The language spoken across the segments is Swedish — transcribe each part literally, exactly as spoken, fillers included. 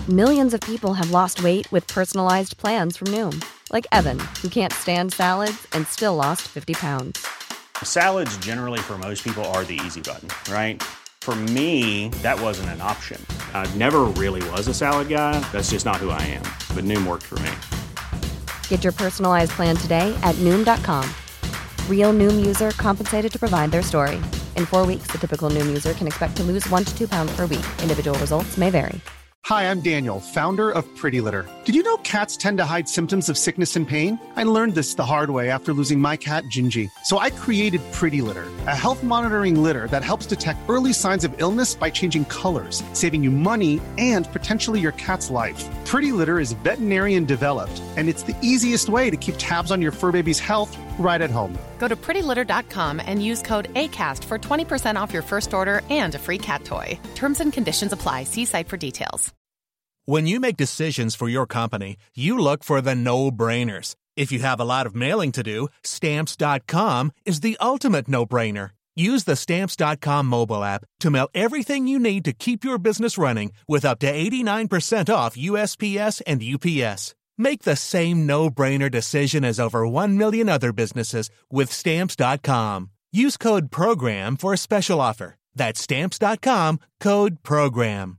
Millions of people have lost weight with personalized plans from Noom. Like Evan, who can't stand salads and still lost fifty pounds. Salads generally for most people are the easy button, right? For me, that wasn't an option. I never really was a salad guy. That's just not who I am. But Noom worked for me. Get your personalized plan today at Noom dot com. Real Noom user compensated to provide their story. In four weeks, the typical Noom user can expect to lose one to two pounds per week. Individual results may vary. Hi, I'm Daniel, founder of Pretty Litter. Did you know cats tend to hide symptoms of sickness and pain? I learned this the hard way after losing my cat, Gingy. So I created Pretty Litter, a health monitoring litter that helps detect early signs of illness by changing colors, saving you money and potentially your cat's life. Pretty Litter is veterinarian developed, and it's the easiest way to keep tabs on your fur baby's health right at home. Go to pretty litter dot com and use code ACAST for twenty percent off your first order and a free cat toy. Terms and conditions apply. See site for details. When you make decisions for your company, you look for the no-brainers. If you have a lot of mailing to do, Stamps dot com is the ultimate no-brainer. Use the Stamps dot com mobile app to mail everything you need to keep your business running with up to eighty-nine percent off U S P S and U P S. Make the same no-brainer decision as over one million other businesses with Stamps dot com. Use code PROGRAM for a special offer. That's Stamps dot com, code PROGRAM.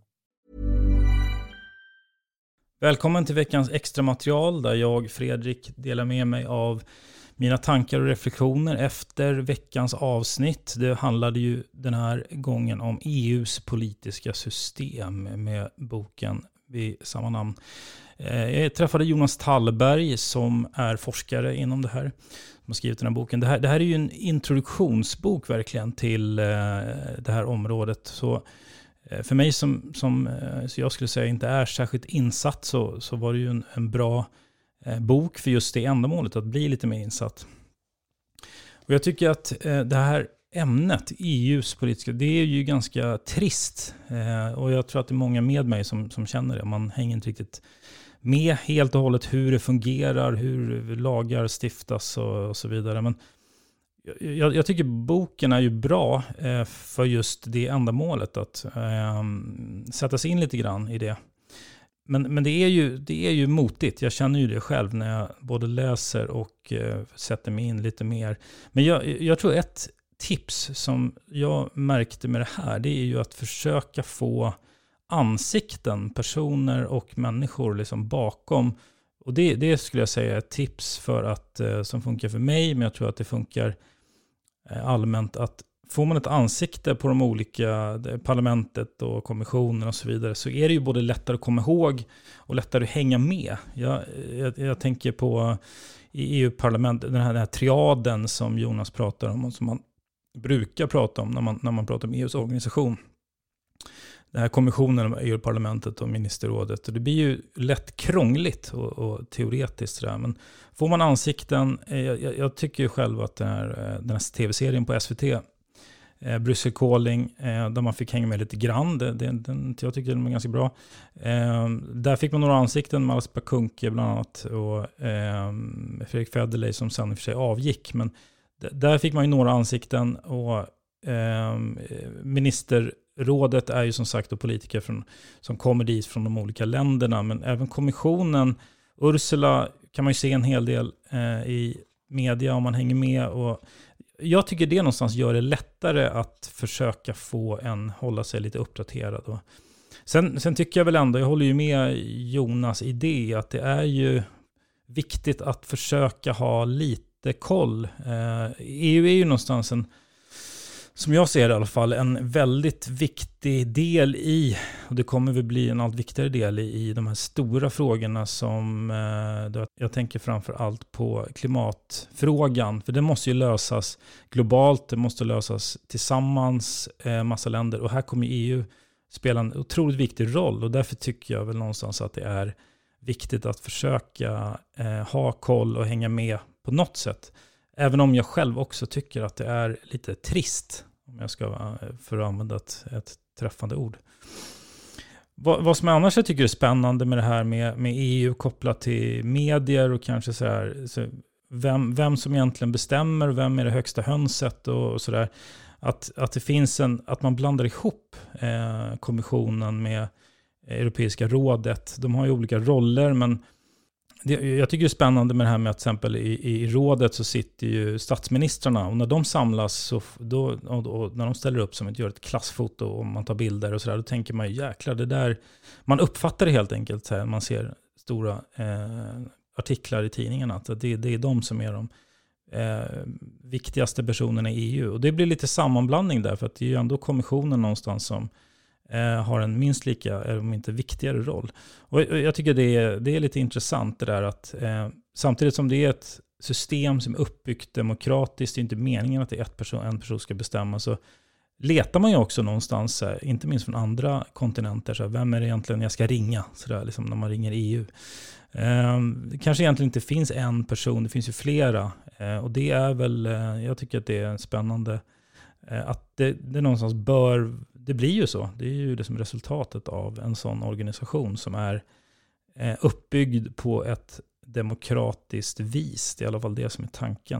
Välkommen till veckans extra material där jag, Fredrik, delar med mig av mina tankar och reflektioner efter veckans avsnitt. Det handlade ju den här gången om E U:s politiska system med boken vid samma namn. Jag träffade Jonas Tallberg som är forskare inom det här, som har skrivit den här boken. Det här, det här är ju en introduktionsbok verkligen till det här området. Så för mig som, som så jag skulle säga inte är särskilt insatt så, så var det ju en, en bra bok för just det ändamålet, att bli lite mer insatt. Och jag tycker att det här ämnet, E U:s politiska, det är ju ganska trist. Och jag tror att det är många med mig som, som känner det. Man hänger inte riktigt med helt och hållet hur det fungerar, hur lagar stiftas och, och så vidare. Men jag, jag tycker boken är ju bra eh, för just det ändamålet, att eh, sätta sig in lite grann i det. Men, men det, är ju, det är ju motigt. Jag känner ju det själv när jag både läser och eh, sätter mig in lite mer. Men jag, jag tror ett tips som jag märkte med det här, det är ju att försöka få ansikten, personer och människor liksom bakom. Och det, det skulle jag säga är ett tips för att, eh, som funkar för mig, men jag tror att det funkar eh, allmänt, att får man ett ansikte på de olika parlamentet och kommissionen och så vidare, så är det ju både lättare att komma ihåg och lättare att hänga med. Jag, jag, jag tänker på i E U-parlamentet, den här, den här triaden som Jonas pratar om och som man brukar prata om när man, när man pratar om E U:s organisation. Den här kommissionen, E U-parlamentet och ministerrådet. Och det blir ju lätt krångligt och, och teoretiskt sådär. Men får man ansikten, jag, jag tycker ju själv att den här, den här tv-serien på S V T, eh, Brussel Calling, eh, där man fick hänga med lite grann. Det, det, den, jag tycker den var ganska bra. Eh, där fick man några ansikten, Malas Bakunke bland annat, och eh, Fredrik Federley som sen i och för sig avgick. Men d- där fick man ju några ansikten, och eh, minister rådet är ju som sagt då politiker från, som kommer dit från de olika länderna, men även kommissionen, Ursula kan man ju se en hel del eh, i media om man hänger med, och jag tycker det någonstans gör det lättare att försöka få en, hålla sig lite uppdaterad. Och sen, sen tycker jag väl ändå, jag håller ju med Jonas idé att det är ju viktigt att försöka ha lite koll. Eh, E U är ju någonstans en, som jag ser det i alla fall, en väldigt viktig del i, och det kommer väl bli en allt viktigare del i, i de här stora frågorna som, eh, jag tänker framför allt på klimatfrågan, för det måste ju lösas globalt, det måste lösas tillsammans, eh, massa länder, och här kommer E U spela en otroligt viktig roll, och därför tycker jag väl någonstans att det är viktigt att försöka eh, ha koll och hänga med på något sätt. Även om jag själv också tycker att det är lite trist, om jag ska för att använda ett, ett träffande ord. Vad, vad som annars jag tycker är spännande med det här med, med E U kopplat till medier och kanske så här, så vem, vem som egentligen bestämmer, vem är det högsta hönset och, och sådär. Att, att det finns en, att man blandar ihop eh, kommissionen med Europeiska rådet. De har ju olika roller, men det, jag tycker det är spännande med det här med att till exempel i, i rådet så sitter ju statsministrarna, och när de samlas så då, och, och när de ställer upp som ett, gör ett klassfoto och man tar bilder och sådär, då tänker man ju jäklar det där, man uppfattar det helt enkelt så här, man ser stora eh, artiklar i tidningarna att det, det är de som är de eh, viktigaste personerna i E U, och det blir lite sammanblandning där, för att det är ju ändå kommissionen någonstans som Eh, har en minst lika, om inte viktigare roll. Och jag tycker det är, det är lite intressant det där att eh, samtidigt som det är ett system som är uppbyggt demokratiskt, det är inte meningen att det är ett person, en person ska bestämma, så letar man ju också någonstans, inte minst från andra kontinenter, så här, vem är det egentligen jag ska ringa, så där, liksom när man ringer E U. Eh, det kanske egentligen inte finns en person, det finns ju flera, eh, och det är väl, eh, jag tycker att det är spännande eh, att det, det någonstans bör, det blir ju så, det är ju det som är resultatet av en sån organisation som är eh, uppbyggd på ett demokratiskt vis, det är i alla fall det som är tanken.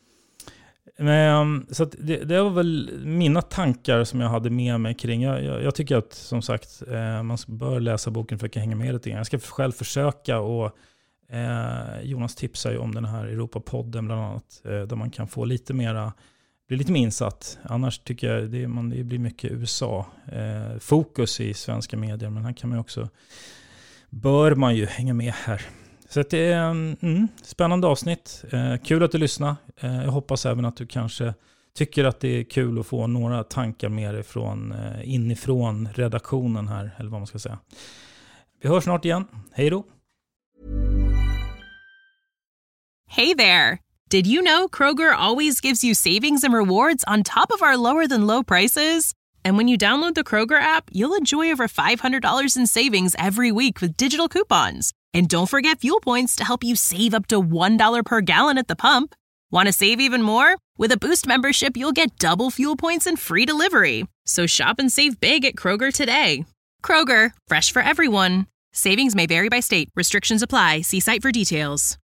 Men, så att det, det var väl mina tankar som jag hade med mig kring. Jag, jag, jag tycker att som sagt eh, man bör läsa boken för att hänga med lite grann. Jag ska själv försöka, och eh, Jonas tipsar ju om den här Europapodden bland annat, eh, där man kan få lite mera, bli lite mer insatt. Annars tycker jag det, man, det blir mycket U S A-fokus eh, i svenska medier, men här kan man också, bör man ju hänga med här. Så det är mm, spännande avsnitt. Eh, kul att du lyssnar. Eh, jag hoppas även att du kanske tycker att det är kul att få några tankar med dig från, eh, inifrån redaktionen här, eller vad man ska säga. Vi hörs snart igen. Hej då! Hey there! Did you know Kroger always gives you savings and rewards on top of our lower than low prices? And when you download the Kroger app, you'll enjoy over five hundred dollars in savings every week with digital coupons. And don't forget fuel points to help you save up to one dollar per gallon at the pump. Want to save even more? With a Boost membership, you'll get double fuel points and free delivery. So shop and save big at Kroger today. Kroger, fresh for everyone. Savings may vary by state. Restrictions apply. See site for details.